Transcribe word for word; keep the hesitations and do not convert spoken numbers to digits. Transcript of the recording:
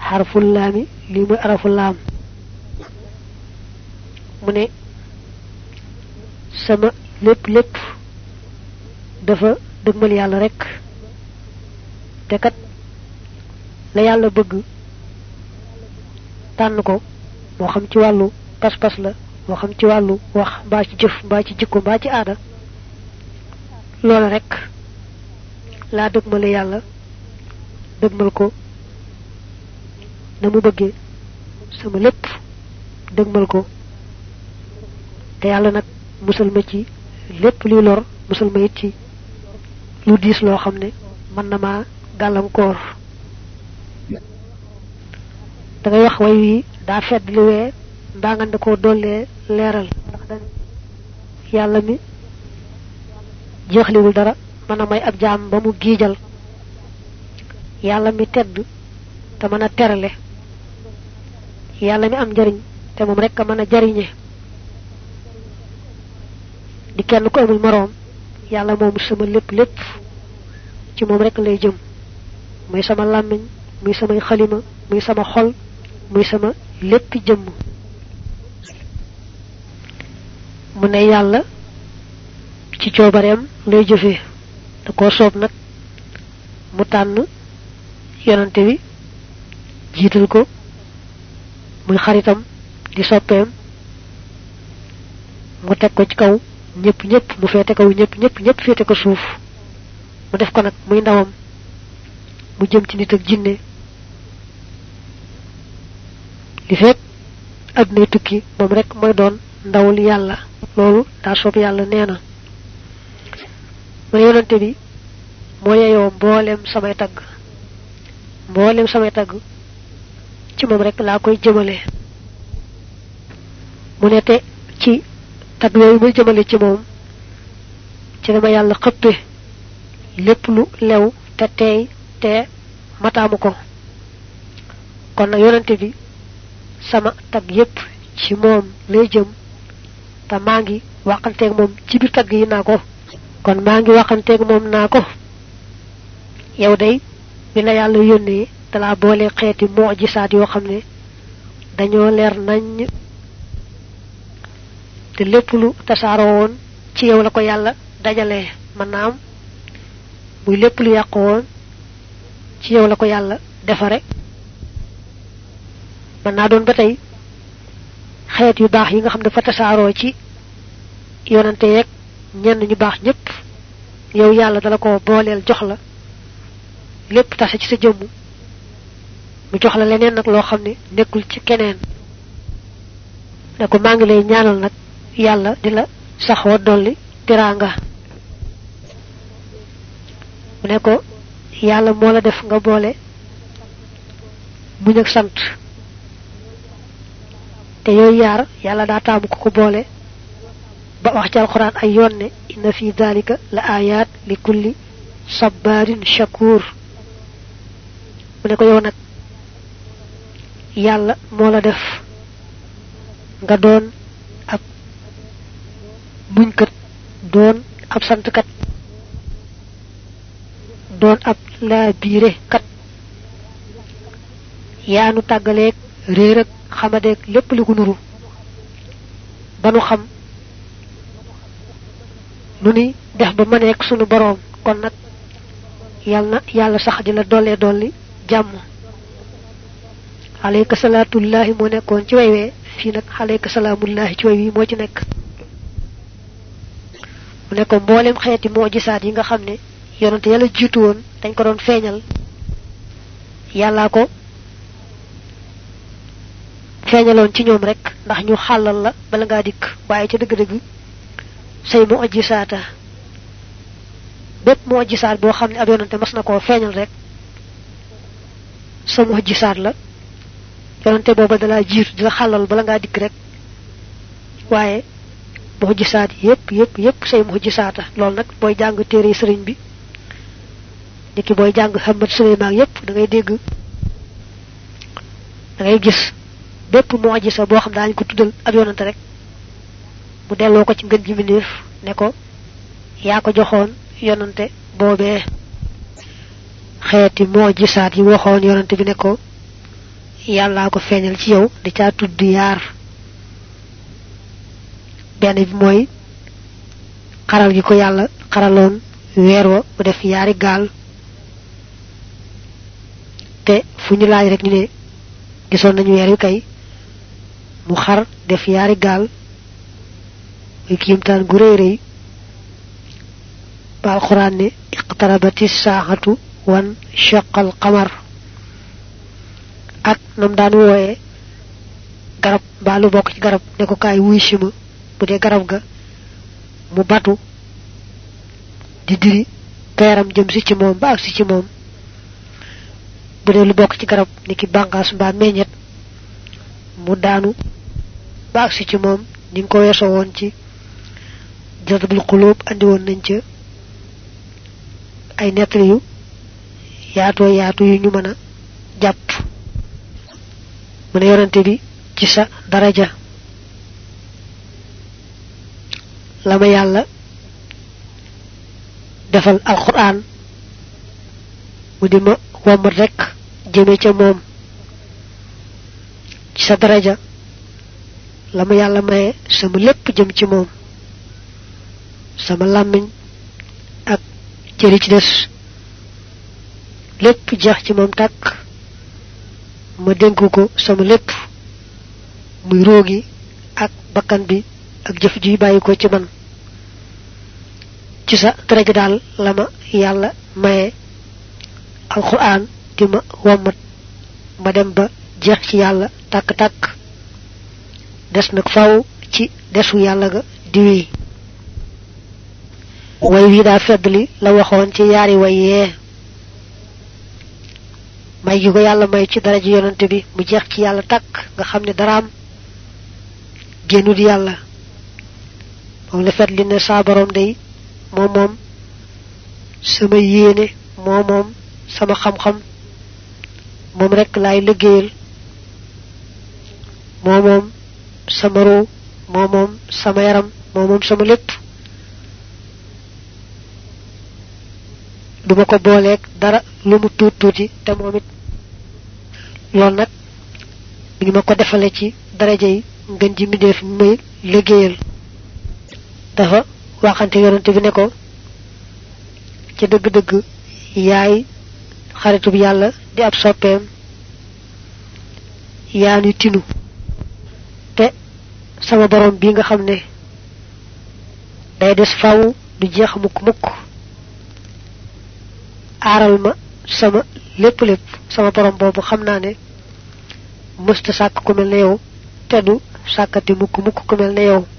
harful laami li muy araful laam mu ne sama lépp lépp dafa dëgmal yàlla rek te kat la yàlla bëgg tànn ko moo xam ci wàllu pas-pas la moo xam ci wàllu wax mbaa ci jëf mbaa ci jikko mbaa ci aada loola rek laa dëgmale yàlla dëgmal ko na mu bëggee sama lépp dëgmal ko te yàlla nag musal ma ci lépp luy lor musal ma it ci lu diis loo xam ne mën na maa gàllankoor da ngay wax way wi daa fedd li wee mbaa nga ne koo dollee leeral ndax dañ yàlla mi jeexliwul dara mën a may ab jaam ba mu giijal yàlla mi tedd te mën a terale yàlla mi am njariñ te moom rek a mën a jariñe di kenn ko amul moroom yàlla moom sama lépp lépp ci moom rek lay jëm muy sama làmmiñ muy samay xalima muy sama xol muy sama lépp jëmm mu ne yàlla ci coobareem lay jëfee da koo soob nag mu tànn yonante bi jiital ko muy xaritam di soppeem mu teg ko ci kaw ñëpp ñëpp mu féete kaw ñëpp ñëpp ñëpp féete ko suuf mu def ko nag muy ndawam mu jëm ci nit ak jinne li fekk àdduna tukki moom rek mooy doon ndawul yàlla loolu daa soob yàlla nee na mu ne yonante bi moo yeyoo mboolem samay tagg mboolem samay tagg ci moom rek laa koy jëmale mu ne te ci tagg yooyu muy jëmale ci moom ci dama yàlla xëppe lépp lu lew te teey te mataamu ko kon nag yonante bi sama tagg yépp ci moom lay jëm te maa ngi waxanteeg moom ci biir tagg yi naa ko kon maa ngi waxanteeg moom naa ko yow day bi la yàlla yónnee dalaa boole xeeti mu'jisaat yoo xam ne dañoo leer nañ te lépp lu tasaaroo woon ci yow la ko yàlla dajalee mën naa am muy lépp lu yàqu woon ci yow la ko yàlla defare mën naa doon ba tey xeet yu baax yi nga xam ne fa tasaaroo ci yonante yeeg ñenn ñu baax ñëpp yow yàlla dala ko booleel jox la lépp tase ci sa jëmm mu jox la leneen nag loo xam ne nekkul ci keneen ne ko maa ngi lay ñaanal nag yàlla di la saxoo dolli teraanga mu ne ko yàlla moo la def nga boole muñ ak sant te yooyu yaar yàlla daa taamu ko ko boole ba wax ci alquran ay yoon ne inna fi dhalika la ayat li kulli sabbarin shakur mu ne ko yow nag yàlla moo la def nga doon ab muñkat doon ab santkat doon ab laa biire kat yaanu tàggaleeg réer ak xamadeeg lépp li ko nuru ba nu xam nu ni def ba mëneek sunu boroom kon nag yal na yàlla sax di la dollee dolli jàmm alayka salaatullahi moo nekkoon ci way wee fii nag alayka salaamullahi ci way wi moo ci nekk mu ne ko mboolem xeeti mu'jisaat yi nga xam ne yonante yàlla jiitu woon dañ ko doon feeñal yàllaa ko feeñaloon ci ñoom rek ndax ñu xàllal la bala ngaa dikk waaye ca dëgg-dëgg say mu'jisaata bépp mu'jisaat boo xam ne ab yonante mas na koo feeñal rek sa mu'jisaat la yonante booba dalaa jiir di la xàllal bala ngaa dikk rek waaye mu'jisaat yépp yépp yépp say mu'jisaata loolu nag booy jàng téere sëriñ bi niki booy jàng Ahmad Suleymaan yépp da ngay dégg da ngay gis bépp mu'jisa boo xam daañu ko tuddal ab yonante rek mu delloo ko ci ngën ji mbindéef ne ko yaa ko joxoon yonante boobee xeeti mu'jisaat yi waxoon yonante bi ne ko yàllaa ko feeñal ci yow di caa tudd yaar benn bi mooy xaral gi ko yàlla xaraloon weer wa mu def yaari gaal te fu ñu laaj rek ñu ne gisoon nañu weer wi kay mu xar def yaari gaal muy kiimtaan gu rëy rëy ba alquran ne iqtarabati saahatu wan shaqal qamar ak nam daan wooye garab ba lu bokk ci garab ne ko kaay wuy sima bu dee garab ga mu batu di diri peeram jëm si ci moom ba ak si ci moom bu dee lu bokk ci garab niki bànqaas mbaa meññet mu daanu ba ak si ci moom ni nga ko weesoo woon ci jazbul qulub andi woon nañ ca ay nettali yu yaatoo yaatu yu ñu mën a jàpp mu ne yorante bi ci sa daraja lama yàlla defal alquran mu di ma womat rek jëme ca moom ci sa daraja lama yàlla maye sama lépp jëm ci moom sama làmmiñ ak cëri ci des lépp jeex ci moom tàkk ma dénku ko sama lépp muy roogi ak bakkan bi ak jëf ji bàyyi ko ci man ci sa daraja daal lama yàlla maye alquran di ma wommat ma dem ba jeex ci yàlla tàkk-tàkk des nag faw ci desu yàlla ga di wéy way wi daa feddli la waxoon ci yaari way yee may gi ko yàlla may ci daraja yonante bi mu jeex ci yàlla tàkk nga xam ne daraam génnu di yàlla moom la feddli ne saa borom day moom moom sama yéene moom moom sama xam-xam moom rek laay liggéeyal moom moom sama ruu moom moom sama yaram moom moom sama lépp duma ko booleeg dara lu mu tuut tuuti te moom it loolu nag mi ngi ma ko defale ci daraja yi ngën ji mi def may liggéeyal dafa waxante yonante bi ne ko ci dëgg-dëgg yaay xaritub yàlla di ab soppeem yaa ni tinu te sama borom bi nga xam ne day des faw du jeex mukk mukk aaral ma sama lépp lépp sama borom boobu xam naa ne mësta sàkk ku mel ne yow te du sàkkati mukk mukk ku mel ne yow